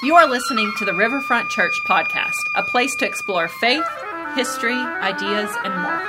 You are listening to the Riverfront Church Podcast, a place to explore faith, history, ideas, and more.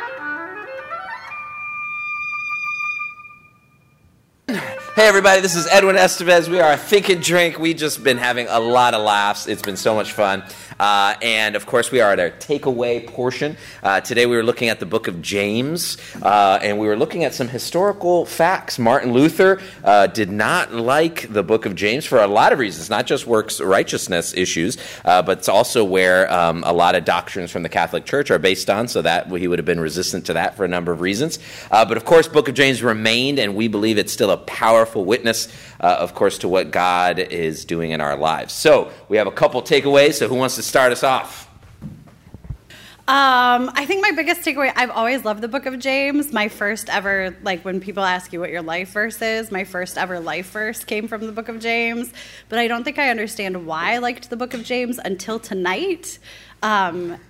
Hey everybody, this is Edwin Estevez. We are Think and Drink. We've just been having a lot of laughs. It's been so much fun. And of course, we are at our takeaway portion. Today we were looking at the book of James, and we were looking at some historical facts. Martin Luther did not like the book of James for a lot of reasons, not just works righteousness issues, but it's also where a lot of doctrines from the Catholic Church are based on, so that he would have been resistant to that for a number of reasons. But of course, book of James remained, and we believe it's still a powerful witness, of course, to what God is doing in our lives. So we have a couple takeaways. So who wants to start us off? I think my biggest takeaway, I've always loved the book of James. My first ever, when people ask you what your life verse is, my first ever life verse came from the book of James. But I don't think I understand why I liked the book of James until tonight. I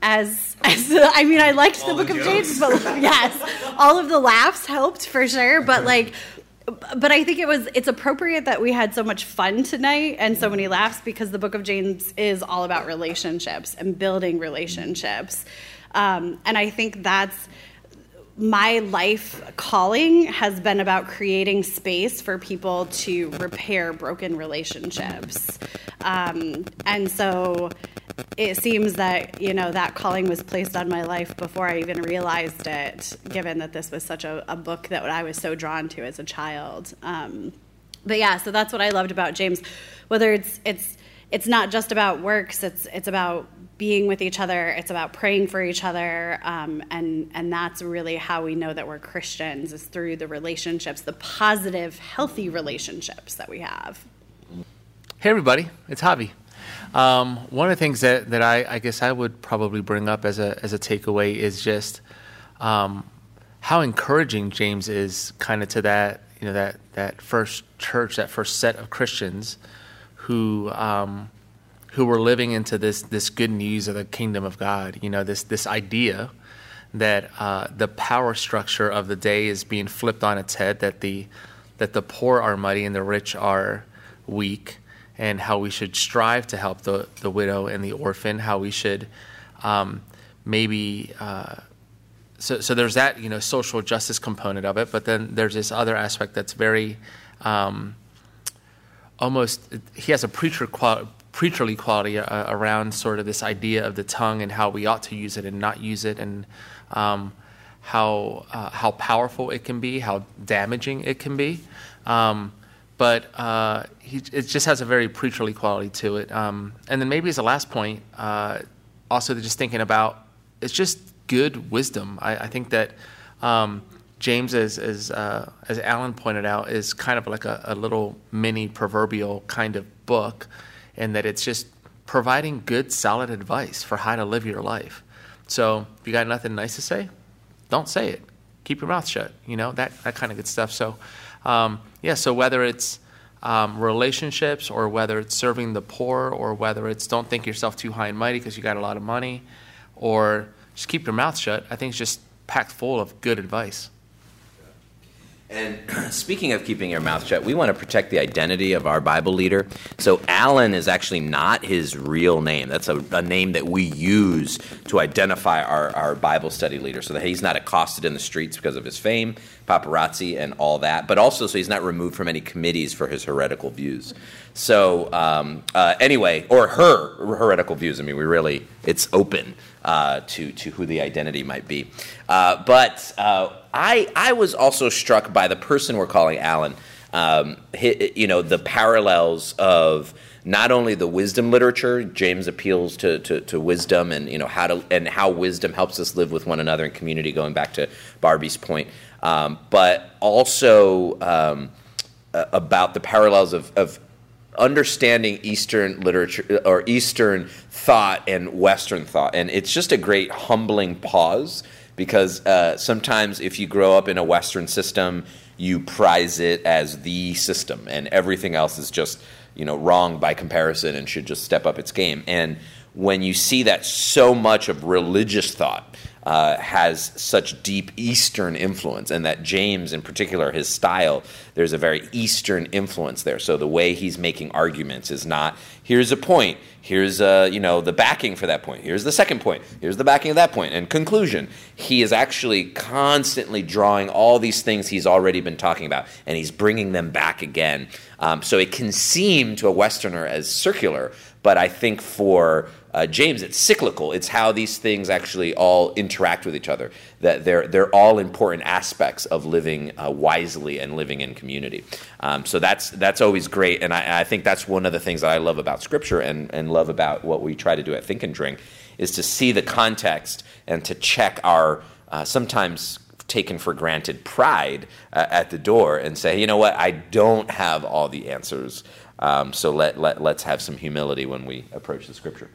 liked the book of James, but yes, all of the laughs helped for sure. But I think it's appropriate that we had so much fun tonight and so many laughs because the book of James is all about relationships and building relationships. And I think that's my life calling has been about creating space for people to repair broken relationships. And so it seems that, that calling was placed on my life before I even realized it, given that this was such a book that I was so drawn to as a child. But yeah, so that's what I loved about James. Whether it's not just about works, it's about being with each other, it's about praying for each other, and that's really how we know that we're Christians, is through the relationships, the positive, healthy relationships that we have. Hey everybody, it's Javi. One of the things that I guess I would probably bring up as a takeaway is just how encouraging James is kind of to that that first church, that first set of Christians who were living into this good news of the kingdom of God. This idea that the power structure of the day is being flipped on its head, that the poor are mighty and the rich are weak, and how we should strive to help the widow and the orphan, how we should so there's that social justice component of it, but then there's this other aspect that's very almost, he has a preacherly quality around sort of this idea of the tongue and how we ought to use it and not use it, and how powerful it can be, how damaging it can be. But it just has a very preacherly quality to it. And then maybe as a last point, also just thinking about, it's just good wisdom. I think that James, as Alan pointed out, is kind of like a little mini proverbial kind of book, and that it's just providing good, solid advice for how to live your life. So if you got nothing nice to say, don't say it. Keep your mouth shut. That kind of good stuff. So so whether it's relationships, or whether it's serving the poor, or whether it's don't think yourself too high and mighty because you got a lot of money, or just keep your mouth shut, I think it's just packed full of good advice. And speaking of keeping your mouth shut, we want to protect the identity of our Bible leader. So Alan is actually not his real name. That's a name that we use to identify our Bible study leader, so that he's not accosted in the streets because of his fame, paparazzi, and all that, but also so he's not removed from any committees for his heretical views. So anyway, or her heretical views. It's open to who the identity might be. But I was also struck by the person we're calling Alan, the parallels of not only the wisdom literature. James appeals to wisdom, and how wisdom helps us live with one another in community, going back to Barbie's point, but also about the parallels of understanding Eastern literature or Eastern thought and Western thought. And it's just a great humbling pause, because sometimes if you grow up in a Western system, you prize it as the system, and everything else is just wrong by comparison and should just step up its game. And when you see that so much of religious thought has such deep Eastern influence, and that James in particular, his style, there's a very Eastern influence there. So the way he's making arguments is not, here's a point, here's the backing for that point, here's the second point, here's the backing of that point, and conclusion. He is actually constantly drawing all these things he's already been talking about, and he's bringing them back again. So it can seem to a Westerner as circular, but I think for James, it's cyclical. It's how these things actually all interact with each other. That they're all important aspects of living wisely and living in community. So that's always great, and I think that's one of the things that I love about Scripture and love about what we try to do at Think and Drink, is to see the context and to check our sometimes taken for granted pride at the door and say, you know what, I don't have all the answers. So let's have some humility when we approach the Scripture.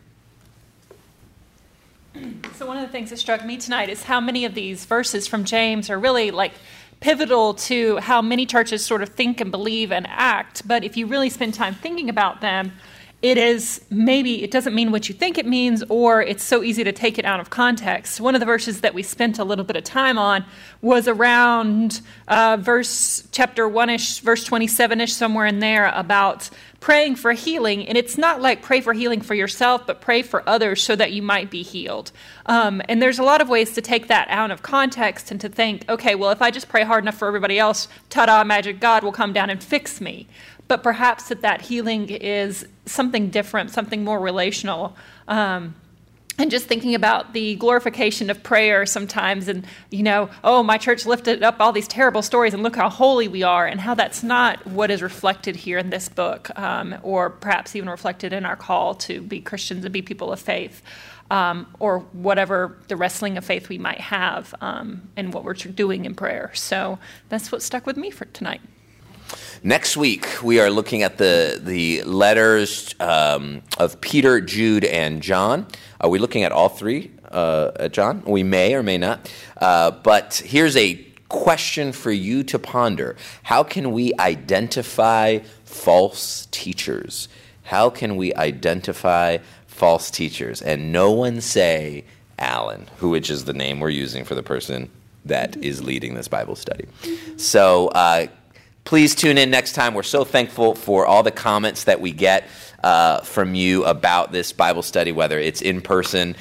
So one of the things that struck me tonight is how many of these verses from James are really like pivotal to how many churches sort of think and believe and act. But if you really spend time thinking about them, it doesn't mean what you think it means, or it's so easy to take it out of context. One of the verses that we spent a little bit of time on was around chapter 1-ish, verse 27-ish, somewhere in there, about praying for healing. And it's not like pray for healing for yourself, but pray for others so that you might be healed. And there's a lot of ways to take that out of context and to think, okay, well, if I just pray hard enough for everybody else, ta-da, magic, God will come down and fix me. But perhaps that healing is something different, something more relational. And just thinking about the glorification of prayer sometimes, and, my church lifted up all these terrible stories, and look how holy we are, and how that's not what is reflected here in this book, or perhaps even reflected in our call to be Christians and be people of faith, or whatever the wrestling of faith we might have, and what we're doing in prayer. So that's what stuck with me for tonight. Next week, we are looking at the letters of Peter, Jude, and John. Are we looking at all three, John? We may or may not. But here's a question for you to ponder. How can we identify false teachers? How can we identify false teachers? And no one say Alan, which is the name we're using for the person that is leading this Bible study. So please tune in next time. We're so thankful for all the comments that we get from you about this Bible study, whether it's in person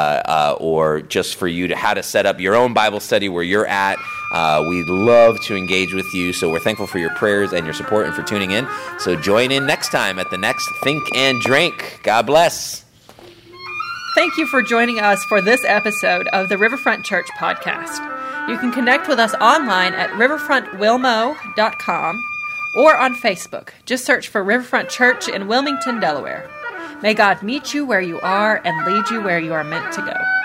or just for you to how to set up your own Bible study where you're at. We'd love to engage with you, so we're thankful for your prayers and your support and for tuning in. So join in next time at the next Think and Drink. God bless. Thank you for joining us for this episode of the Riverfront Church podcast. You can connect with us online at riverfrontwilmo.com or on Facebook. Just search for Riverfront Church in Wilmington, Delaware. May God meet you where you are and lead you where you are meant to go.